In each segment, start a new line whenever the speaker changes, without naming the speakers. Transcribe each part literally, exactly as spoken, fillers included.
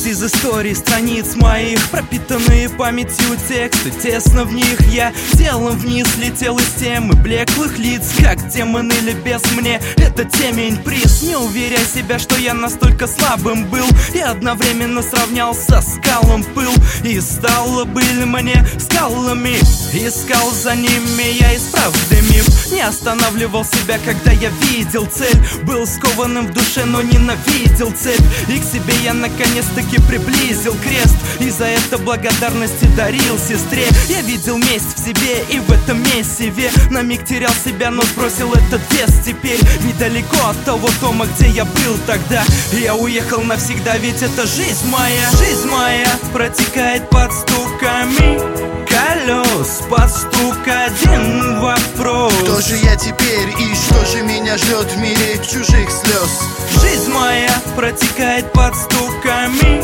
Вырвались из истории страниц моих, пропитанные памятью тексты. Тесно в них я телом вниз летел из темы блеклых лиц, как демон или бес. Мне это темень приз. Не уверяй себя, что я настолько слабым был. Я одновременно сравнялся с скалом пыл, и стало были мне скалами. Искал за ними я из правды миф. Не останавливал себя, когда я видел цель. Был скованным в душе, но ненавидел цепь. И к себе я наконец-таки приблизил крест, и за это благодарности дарил сестре. Я видел месть в себе и в этом месиве. На миг терял себя, но сбросил этот вес. Теперь недалеко от того дома, где я был тогда. Я уехал навсегда, ведь это жизнь моя. Жизнь моя протекает под стуками колес, под стук один вопрос:
кто же я теперь и что же меня ждет в мире чужих слез?
Жизнь моя протекает под стуками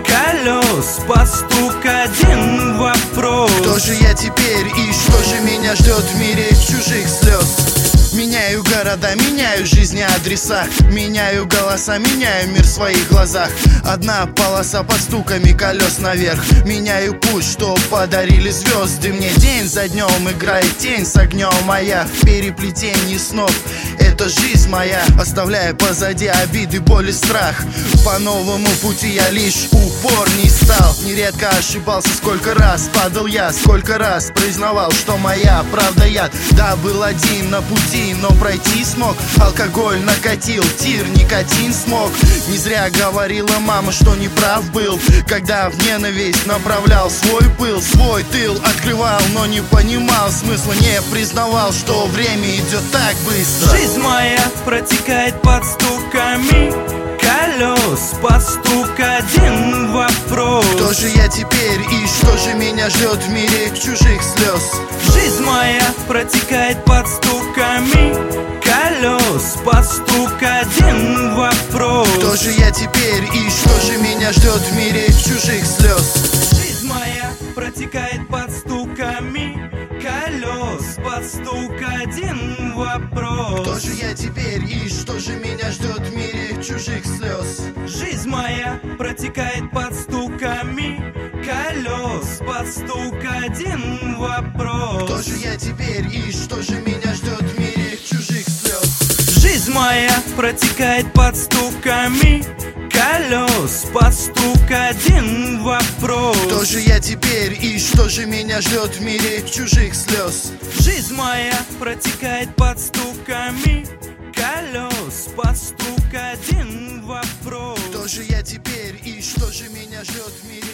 колес, под стук один вопрос:
кто же я теперь и что же меня ждет в мире чужих слез? Меняю города, меняю жизни адреса, меняю голоса, меняю мир в своих глазах. Одна полоса под стуками колес наверх. Меняю путь, что подарили звезды мне. День за днем играет тень с огнем моя в переплетении снов. Это жизнь моя, оставляя позади обиды, боль и страх. По новому пути я лишь упор не стал. Нередко ошибался, сколько раз падал я, сколько раз признавал, что моя правда яд. Да, был один на пути, но пройти смог. Алкоголь накатил, тир, никотин смог. Не зря говорила мама, что не прав был, когда в ненависть направлял свой пыл. Свой тыл открывал, но не понимал смысла, не признавал, что время идет так быстро.
Жизнь моя протекает под стуками колес, под стук один вопрос:
кто же я теперь и что же меня ждет в мире чужих слез?
Жизнь моя протекает под стуками колес, под стук один вопрос:
кто же я теперь и что же меня ждет в мире чужих слез?
Жизнь моя протекает под стуками колес, под стук один вопрос:
кто же я теперь и что же меня ждет в мире чужих слез?
Жизнь моя протекает под стуками колес, под стук один вопрос:
кто же я теперь и что же меня ждет в мире чужих слез?
Жизнь моя протекает под стуками колес, под стук один вопрос:
кто же я теперь и что же меня ждет в мире чужих слез?
Жизнь моя протекает под стуками колес, под стук один вопрос:
кто же я теперь и что же меня ждет в мире